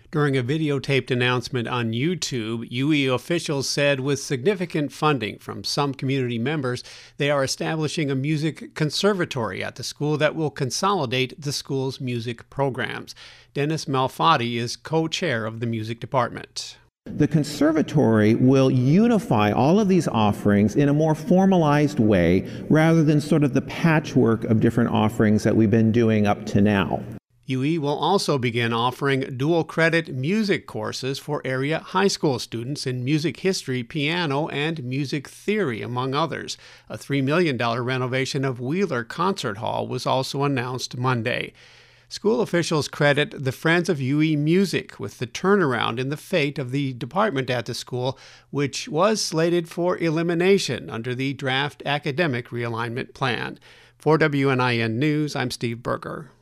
During a videotaped announcement on YouTube, UE officials said with significant funding from some community members, they are establishing a music conservatory at the school that will consolidate the school's music programs. Dennis Malfatti is co-chair of the music department. The conservatory will unify all of these offerings in a more formalized way rather than sort of the patchwork of different offerings that we've been doing up to now. UE will also begin offering dual-credit music courses for area high school students in music history, piano, and music theory, among others. A $3 million renovation of Wheeler Concert Hall was also announced Monday. School officials credit the Friends of UE Music with the turnaround in the fate of the department at the school, which was slated for elimination under the draft academic realignment plan. For WNIN News, I'm Steve Berger.